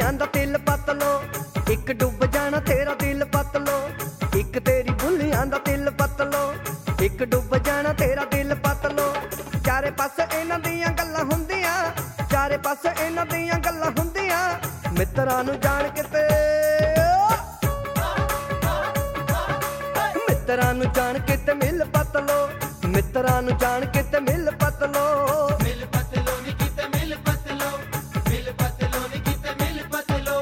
ਬੁੱਲੀਆਂ ਦਾ ਤਿਲ ਪੱਤ ਲੋ, ਇੱਕ ਡੁੱਬ ਜਾਣਾ ਤੇਰਾ ਦਿਲ ਪੱਤ ਲੋ। ਇੱਕ ਤੇਰੀ ਬੁੱਲੀਆਂ ਦਾ ਤਿਲ ਪੱਤ ਲੋ, ਇੱਕ ਡੁੱਬ ਜਾਣਾ ਤੇਰਾ ਦਿਲ ਪੱਤ ਲੋ। ਚਾਰੇ ਪਾਸੇ ਇਹਨਾਂ ਦੀਆਂ ਗੱਲਾਂ ਹੁੰਦੀਆਂ, ਚਾਰੇ ਪਾਸੇ ਇਹਨਾਂ ਦੀਆਂ ਗੱਲਾਂ ਹੁੰਦੀਆਂ, ਮਿੱਤਰਾਂ ਨੂੰ ਜਾਣ ਕਿਤੇ, ਮਿੱਤਰਾਂ ਨੂੰ ਜਾਣ ਕਿਤੇ ਮਿਲ ਪੱਤ ਲੋ, ਮਿੱਤਰਾਂ ਨੂੰ ਜਾਣ ਕਿਤੇ ਮਿਲ ਪੱਤ ਲੋ। ਮਿਲ ਪੱਤ ਲੋ ਨੀ ਕਿਤੇ ਮਿਲ ਪੱਤ ਲੋ, ਮਿਲ ਪੱਤ ਲੋ ਨੀ ਕਿਤੇ ਮਿਲ ਪੱਤ ਲੋ।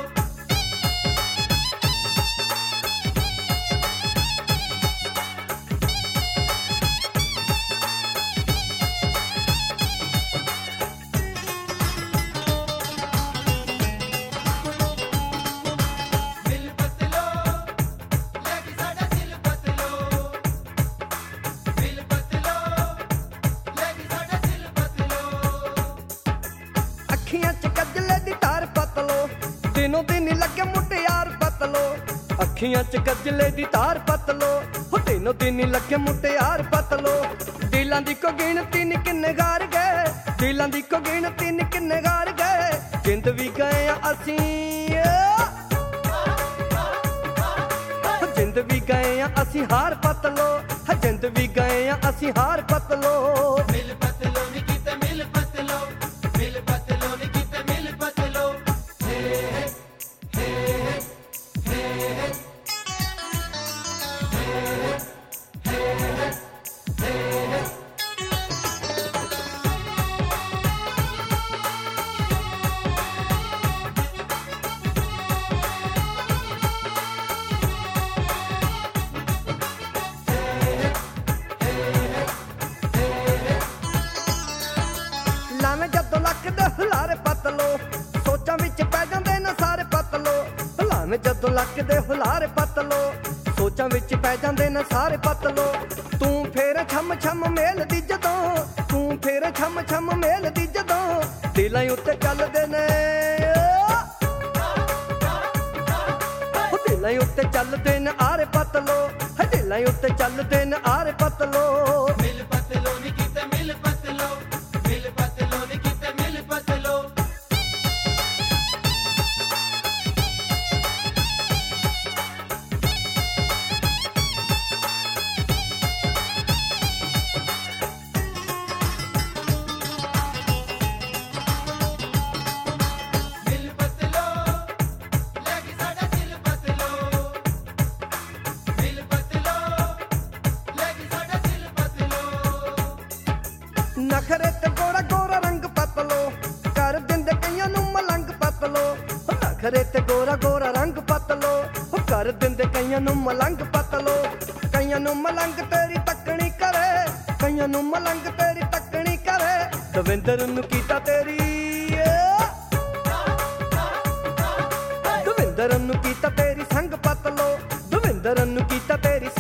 ਮਿਲ ਪੱਤ ਲੋ ਲੈ ਕੇ ਸਾਡਾ ਦਿਲ ਪੱਤ ਲੋ, ਮਿਲ ਪੱਤ ਲੋ ਲੈ ਕੇ ਸਾਡਾ ਦਿਲ ਪੱਤ ਲੋ। ਅੱਖੀਆਂ 'ਚ ਕੱਜਲੇ ਦੀ ਤਾਰ ਪੱਤ ਲੋ, ਦਿਨੋਂ ਦਿਨ ਲੱਗੇ ਮੁਟਿਆਰ ਪੱਤ ਲੋ। ਅੱਖੀਆਂ 'ਚ ਕੱਜਲੇ ਦੀ ਤਾਰ ਪੱਤ ਲੋ, ਹੋ ਦਿਨੋਂ ਦਿਨ ਲੱਗੇ ਮੁਟਿਆਰ ਪੱਤ ਲੋ। ਦਿਲਾਂ ਦੀ ਕੋ ਗਿਣਤੀ ਨੀ ਕਿੰਨੇ ਗਾਰ ਗਏ, ਦਿਲਾਂ ਦੀ ਕੋ ਗਿਣਤੀ ਨੀ ਕਿੰਨੇ ਗਾਰ ਗਏ, ਜਿੰਦ ਵੀ ਗਏ ਆ ਅਸੀਂ, ਜਿੰਦ ਵੀ ਗਏ ਆ ਅਸੀਂ ਹਾਰ ਪੱਤ ਲੋ, ਜਿੰਦ ਵੀ ਗਏ ਆ ਅਸੀਂ ਹਾਰ ਪੱਤ ਲੋ। ਮਿਲ ਪੱਤ ਲੋ ਨੀ ਕਿਤੇ ਮਿਲ ਪੱਤ ਲੋ, ਮਿਲ ਪੱਤ ਲੋ ਨੀ ਕਿਤੇ ਮਿਲ ਪੱਤ ਲੋ। ਲਾਵੇਂ ਜਦੋਂ ਲੱਕ ਦੇ ਹੁਲਾਰੇ ਪੱਤ ਲੋ, ਸੋਚਾਂ ਵਿੱਚ ਪੈ ਜਾਂਦੇ ਨੇ ਸਾਰੇ ਪੱਤ ਲੋ। ਲਾਵੇਂ ਜਦੋਂ ਲੱਕ ਦੇ ਹੁਲਾਰੇ ਪੱਤ ਲੋ, ਸੋਚਾਂ ਵਿੱਚ ਪੈ ਜਾਂਦੇ ਨੇ ਸਾਰੇ ਪੱਤ ਲੋ। ਤੂੰ ਫੇਰ ਛਮ ਛਮ ਮੇਲ ਦੀ ਜਦੋਂ, ਤੂੰ ਫੇਰ ਛਮ ਛਮ ਮੇਲ ਦੀ ਜਦੋਂ, ਦਿਲਾਂ ਉੱਤੇ ਚੱਲਦੇ ਨੇ, ਦਿਲਾਂ ਉੱਤੇ ਚੱਲਦੇ ਨੇ ਆਰੇ ਪੱਤ ਲੋ, ਦਿਲਾਂ ਉੱਤੇ ਚੱਲਦੇ ਨੇ ਆਰੇ ਪੱਤ ਲੋ। ਮਿਲ ਪੱਤ ਲੋ ਨੀ ਕਿਤੇ ਮਿਲ ਪੱਤ ਲੋ, ਮਿਲ ਪੱਤ ਲੋ ਨੀ ਕਿਤੇ ਮਿਲ ਪੱਤ ਲੋ। ਮਿਲ ਪੱਤ ਲੋ ਲੈ ਕੇ ਸਾਡਾ ਦਿਲ ਪੱਤ ਲੋ, ਮਿਲ ਪੱਤ ਲੋ ਲੈ ਕੇ ਸਾਡਾ ਦਿਲ ਪੱਤ ਲੋ। ਨਖਰੇ ਤੇ ਗੋਰਾ ਗੋਰਾ ਰੰਗ ਪੱਤ ਲੋ, ਕਰ ਦਿੰਦੇ ਕਈਆਂ ਨੂੰ ਮਲੰਗ ਪੱਤ ਲੋ। ਨਖਰੇ ਤੇ ਗੋਰਾ ਗੋਰਾ ਰੰਗ ਪੱਤ ਲੋ, ਕਰ ਦਿੰਦੇ ਕਈਆਂ ਨੂੰ ਮਲੰਗ ਪੱਤ ਲੋ। ਕਈਆਂ ਨੂੰ ਮਲੰਗ ਤੇਰੀ ਤੱਕਣੀ ਕਰੇ, ਕਈਆਂ ਨੂੰ ਮਲੰਗ ਤੇਰੀ ਤੱਕਣੀ ਕਰੇ, ਦਵਿੰਦਰ ਨੂੰ ਕੀਤਾ ਤੇਰੀ, ਦਵਿੰਦਰ ਨੂੰ ਕੀਤਾ ਤੇਰੀ ਸੰਗ ਪੱਤ ਲੋ, ਦਵਿੰਦਰ ਨੂੰ ਕੀਤਾ ਤੇਰੀ